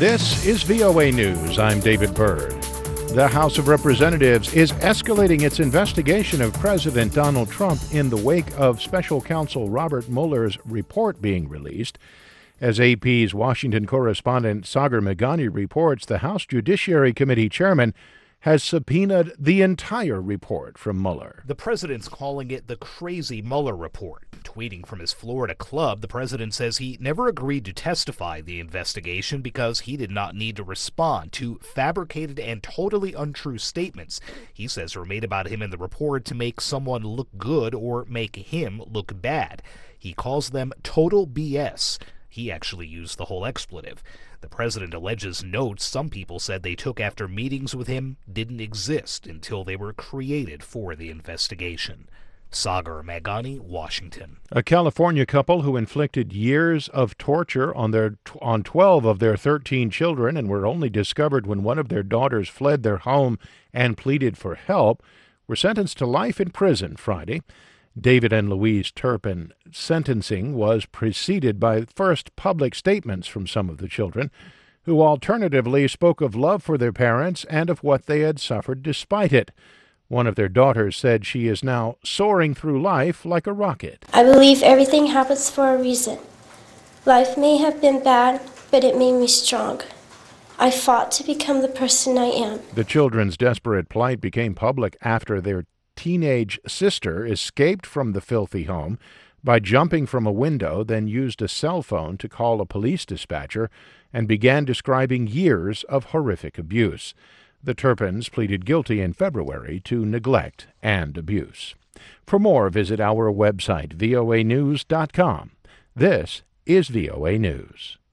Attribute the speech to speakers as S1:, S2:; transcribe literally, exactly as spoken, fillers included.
S1: This is V O A News. I'm David Byrd. The House of Representatives is escalating its investigation of President Donald Trump in the wake of special counsel Robert Mueller's report being released. As A P's Washington correspondent Sagar Meghani reports, the House Judiciary Committee chairman has subpoenaed the entire report from Mueller.
S2: The president's calling it the crazy Mueller report. Tweeting from his Florida club, the president says he never agreed to testify in the investigation because he did not need to respond to fabricated and totally untrue statements he says were made about him in the report to make someone look good or make him look bad. He calls them total B S. He actually used the whole expletive. The president alleges notes some people said they took after meetings with him didn't exist until they were created for the investigation. Sagar Meghani, Washington.
S1: A California couple who inflicted years of torture on their on twelve of their thirteen children and were only discovered when one of their daughters fled their home and pleaded for help were sentenced to life in prison Friday. David and Louise Turpin sentencing was preceded by first public statements from some of the children, who alternatively spoke of love for their parents and of what they had suffered despite it. One of their daughters said she is now soaring through life like a rocket.
S3: I believe everything happens for a reason. Life may have been bad, but it made me strong. I fought to become the person I am.
S1: The children's desperate plight became public after their teenage sister escaped from the filthy home by jumping from a window, then used a cell phone to call a police dispatcher and began describing years of horrific abuse. The Turpins pleaded guilty in February to neglect and abuse. For more, visit our website, V O A news dot com. This is V O A News.